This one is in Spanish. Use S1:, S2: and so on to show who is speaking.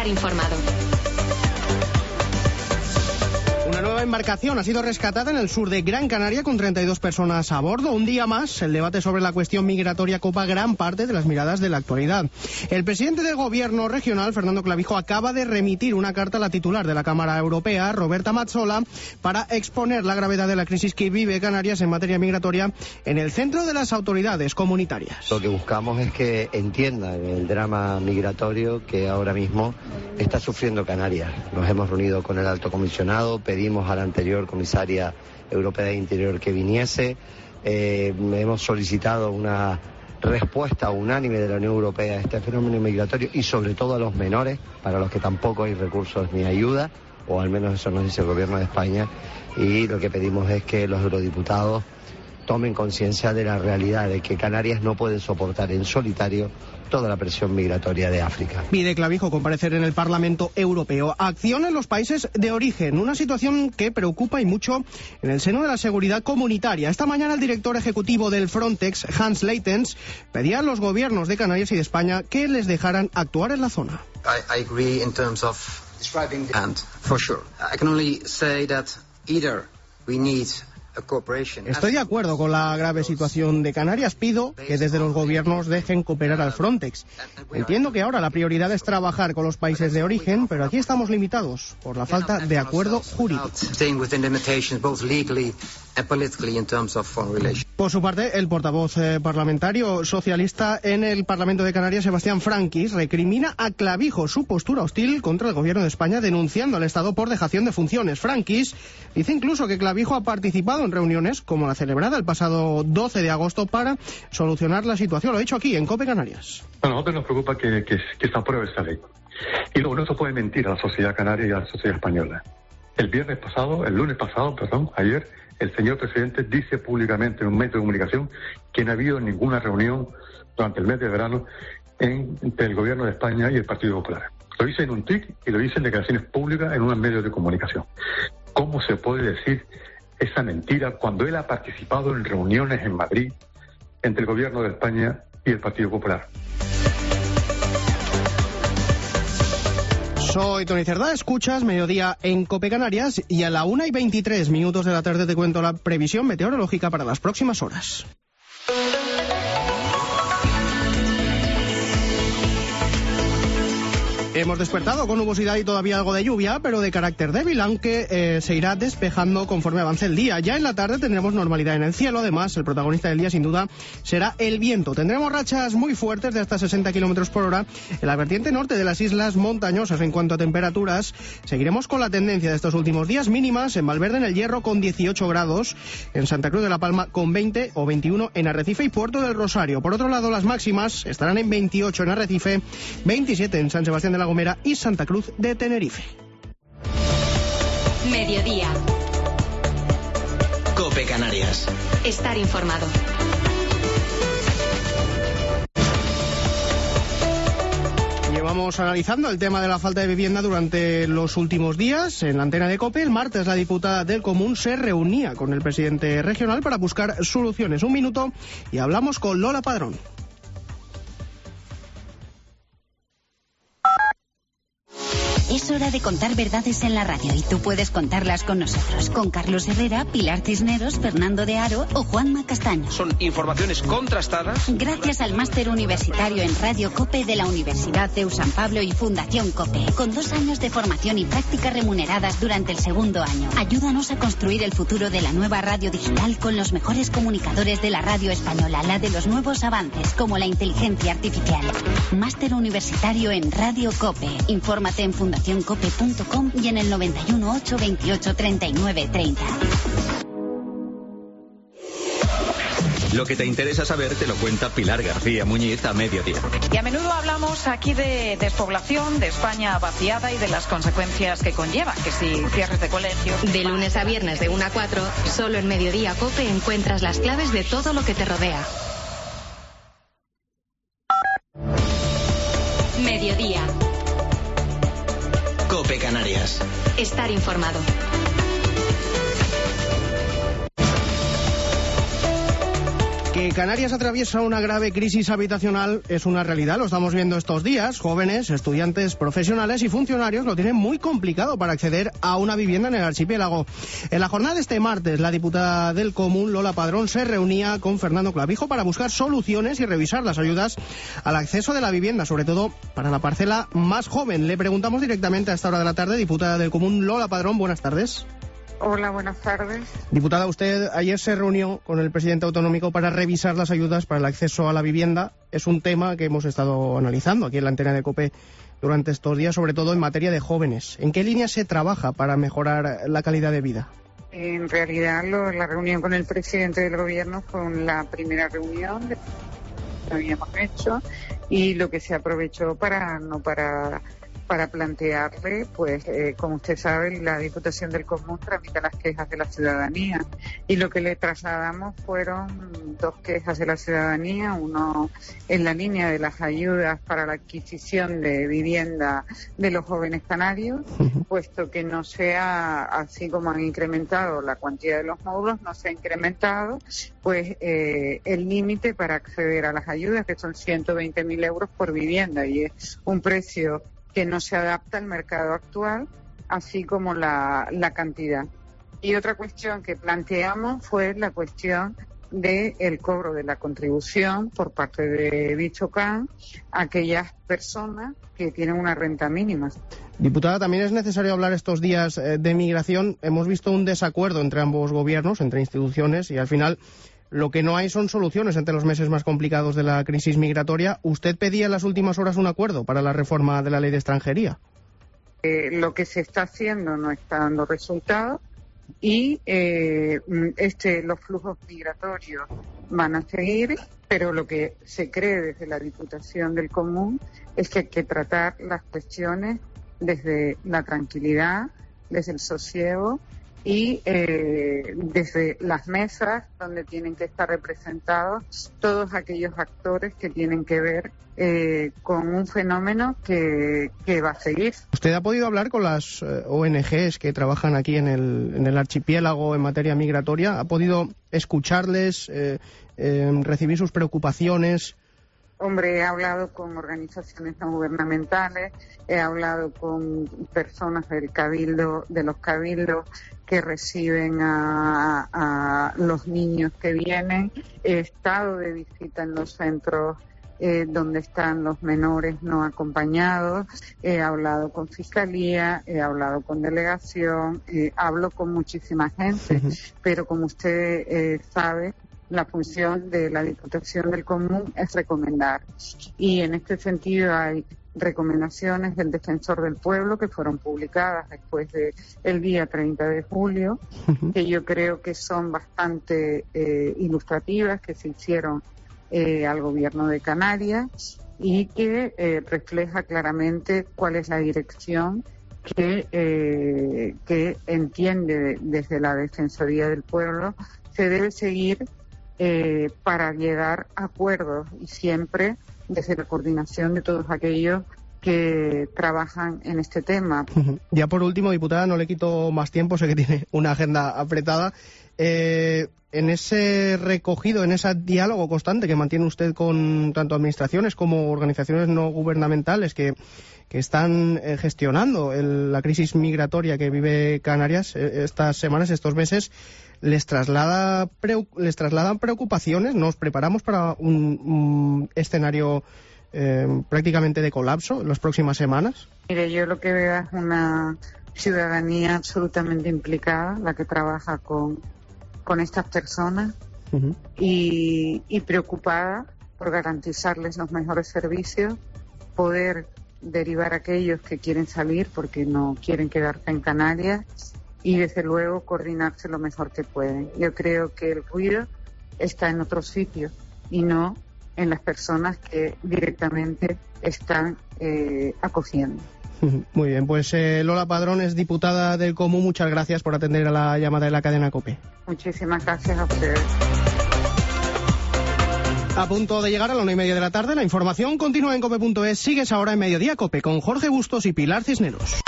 S1: Estar informado.
S2: Una nueva embarcación ha sido rescatada en el sur de Gran Canaria con 32 personas a bordo. Un día más, el debate sobre la cuestión migratoria copa gran parte de las miradas de la actualidad. El presidente del gobierno regional, Fernando Clavijo, acaba de remitir una carta a la titular de la Cámara Europea, Roberta Metsola, para exponer la gravedad de la crisis que vive Canarias en materia migratoria en el centro de las autoridades comunitarias.
S3: Lo que buscamos es que entiendan el drama migratorio que ahora mismo está sufriendo Canarias. Nos hemos reunido con el alto comisionado, pedimos a la anterior comisaria europea de Interior que viniese, hemos solicitado una respuesta unánime de la Unión Europea a este fenómeno migratorio y sobre todo a los menores, para los que tampoco hay recursos ni ayuda, o al menos eso nos dice el Gobierno de España, y lo que pedimos es que los eurodiputados tomen conciencia de la realidad de que Canarias no puede soportar en solitario toda la presión migratoria de África.
S2: Pide Clavijo comparecer en el Parlamento Europeo. Acción en los países de origen, una situación que preocupa y mucho en el seno de la seguridad comunitaria. Esta mañana el director ejecutivo del Frontex, Hans Leitens, pedía a los gobiernos de Canarias y de España que les dejaran actuar en la zona.
S4: I agree in terms of describing and for sure. I can only say that either we need
S2: Estoy de acuerdo con la grave situación de Canarias. Pido que desde los gobiernos dejen cooperar al Frontex. Entiendo que ahora la prioridad es trabajar con los países de origen, pero aquí estamos limitados por la falta de acuerdo jurídico. Por su parte, el portavoz parlamentario socialista en el Parlamento de Canarias, Sebastián Franquis, recrimina a Clavijo su postura hostil contra el gobierno de España, denunciando al Estado por dejación de funciones. Franquis dice incluso que Clavijo ha participado en reuniones como la celebrada el pasado 12 de agosto para solucionar la situación. Lo he dicho aquí, en COPE Canarias.
S5: A nosotros nos preocupa que se apruebe esta ley. Y luego no se puede mentir a la sociedad canaria y a la sociedad española. El lunes pasado, ayer, el señor presidente dice públicamente en un medio de comunicación que no ha habido ninguna reunión durante el mes de verano entre el gobierno de España y el Partido Popular. Lo dice en un tuit y lo dice en declaraciones públicas en unos medios de comunicación. ¿Cómo se puede decir esa mentira cuando él ha participado en reuniones en Madrid entre el gobierno de España y el Partido Popular?
S2: Soy Tony Cerdá, escuchas Mediodía en COPE Canarias y a la 1:23 de la tarde te cuento la previsión meteorológica para las próximas horas. Hemos despertado con nubosidad y todavía algo de lluvia, pero de carácter débil, aunque se irá despejando conforme avance el día. Ya en la tarde tendremos normalidad en el cielo. Además, el protagonista del día, sin duda, será el viento. Tendremos rachas muy fuertes de hasta 60 kilómetros por hora en la vertiente norte de las islas montañosas. En cuanto a temperaturas, seguiremos con la tendencia de estos últimos días mínimas en Valverde, en el Hierro, con 18 grados, en Santa Cruz de la Palma con 20 o 21 en Arrecife y Puerto del Rosario. Por otro lado, las máximas estarán en 28 en Arrecife, 27 en San Sebastián de la Gomera y Santa Cruz de Tenerife.
S1: Mediodía.
S6: COPE Canarias.
S1: Estar informado.
S2: Llevamos analizando el tema de la falta de vivienda durante los últimos días. En la antena de COPE, el martes, la diputada del Común se reunía con el presidente regional para buscar soluciones. Un minuto y hablamos con Lola Padrón.
S7: Es hora de contar verdades en la radio y tú puedes contarlas con nosotros, con Carlos Herrera, Pilar Cisneros, Fernando de Aro o Juanma Castaño.
S8: Son informaciones contrastadas.
S7: Gracias al máster universitario en Radio COPE de la Universidad de San Pablo y Fundación COPE, con 2 años de formación y prácticas remuneradas durante el segundo año. Ayúdanos a construir el futuro de la nueva radio digital con los mejores comunicadores de la radio española, la de los nuevos avances como la inteligencia artificial. Máster universitario en Radio COPE. Infórmate en fundacioncope.com y en el 91 828 39 30.
S6: Lo que te interesa saber te lo cuenta Pilar García Muñiz a mediodía.
S9: Y a menudo hablamos aquí de despoblación, de España vaciada y de las consecuencias que conlleva, que si cierres de colegios...
S1: De lunes a viernes de 1 a 4, solo en Mediodía COPE encuentras las claves de todo lo que te rodea. Mediodía.
S6: COPE Canarias.
S1: Estar informado.
S2: Que Canarias atraviesa una grave crisis habitacional es una realidad, lo estamos viendo estos días. Jóvenes, estudiantes, profesionales y funcionarios lo tienen muy complicado para acceder a una vivienda en el archipiélago. En la jornada de este martes, la diputada del Común, Lola Padrón, se reunía con Fernando Clavijo para buscar soluciones y revisar las ayudas al acceso de la vivienda, sobre todo para la parcela más joven. Le preguntamos directamente a esta hora de la tarde, diputada del Común, Lola Padrón, buenas tardes.
S10: Hola, buenas tardes.
S2: Diputada, usted ayer se reunió con el presidente autonómico para revisar las ayudas para el acceso a la vivienda. Es un tema que hemos estado analizando aquí en la antena de COPE durante estos días, sobre todo en materia de jóvenes. ¿En qué línea se trabaja para mejorar la calidad de vida?
S10: En realidad, la reunión con el presidente del gobierno fue la primera reunión que habíamos hecho y lo que se aprovechó para plantearle, pues, como usted sabe, la Diputación del Común tramita las quejas de la ciudadanía y lo que le trasladamos fueron 2 quejas de la ciudadanía, uno en la línea de las ayudas para la adquisición de vivienda de los jóvenes canarios, puesto que no sea, así como han incrementado la cuantía de los módulos, no se ha incrementado, pues, el límite para acceder a las ayudas, que son 120.000 euros por vivienda, y es un precio que no se adapta al mercado actual, así como la cantidad. Y otra cuestión que planteamos fue la cuestión del cobro de la contribución por parte de dicho CAN a aquellas personas que tienen una renta mínima.
S2: Diputada, también es necesario hablar estos días de migración. Hemos visto un desacuerdo entre ambos gobiernos, entre instituciones, y al final lo que no hay son soluciones entre los meses más complicados de la crisis migratoria. Usted pedía en las últimas horas un acuerdo para la reforma de la ley de extranjería.
S10: Lo que se está haciendo no está dando resultados y los flujos migratorios van a seguir, pero lo que se cree desde la Diputación del Común es que hay que tratar las cuestiones desde la tranquilidad, desde el sosiego y desde las mesas donde tienen que estar representados todos aquellos actores que tienen que ver con un fenómeno que va a seguir.
S2: ¿Usted ha podido hablar con las ONGs que trabajan aquí en el archipiélago en materia migratoria? ¿Ha podido escucharles, recibir sus preocupaciones?
S10: Hombre, he hablado con organizaciones no gubernamentales, he hablado con personas del cabildo, de los cabildos que reciben a los niños que vienen. He estado de visita en los centros donde están los menores no acompañados, he hablado con Fiscalía, he hablado con Delegación, hablo con muchísima gente, pero como usted sabe, la función de la Diputación del Común es recomendar. Y en este sentido hay recomendaciones del Defensor del Pueblo que fueron publicadas después del día 30 de julio, que yo creo que son bastante ilustrativas, que se hicieron al Gobierno de Canarias y que refleja claramente cuál es la dirección que entiende desde la Defensoría del Pueblo se debe seguir para llegar a acuerdos y siempre desde la coordinación de todos aquellos que trabajan en este tema.
S2: Ya por último, diputada, no le quito más tiempo, sé que tiene una agenda apretada. En ese recogido, en ese diálogo constante que mantiene usted con tanto administraciones como organizaciones no gubernamentales que están gestionando la crisis migratoria que vive Canarias estas semanas, estos meses, ¿les trasladan preocupaciones? ¿Nos preparamos para un escenario prácticamente de colapso en las próximas semanas?
S10: Mire, yo lo que veo es una ciudadanía absolutamente implicada, la que trabaja con estas personas y preocupada por garantizarles los mejores servicios, poder derivar a aquellos que quieren salir porque no quieren quedarse en Canarias y desde luego coordinarse lo mejor que pueden. Yo creo que el ruido está en otros sitios y no en las personas que directamente están acogiendo.
S2: Muy bien, pues Lola Padrón es diputada del Común. Muchas gracias por atender a la llamada de la cadena COPE.
S10: Muchísimas gracias a ustedes.
S2: A punto de llegar a la 1:30 de la tarde, la información continúa en cope.es. Sigues ahora en Mediodía COPE con Jorge Bustos y Pilar Cisneros.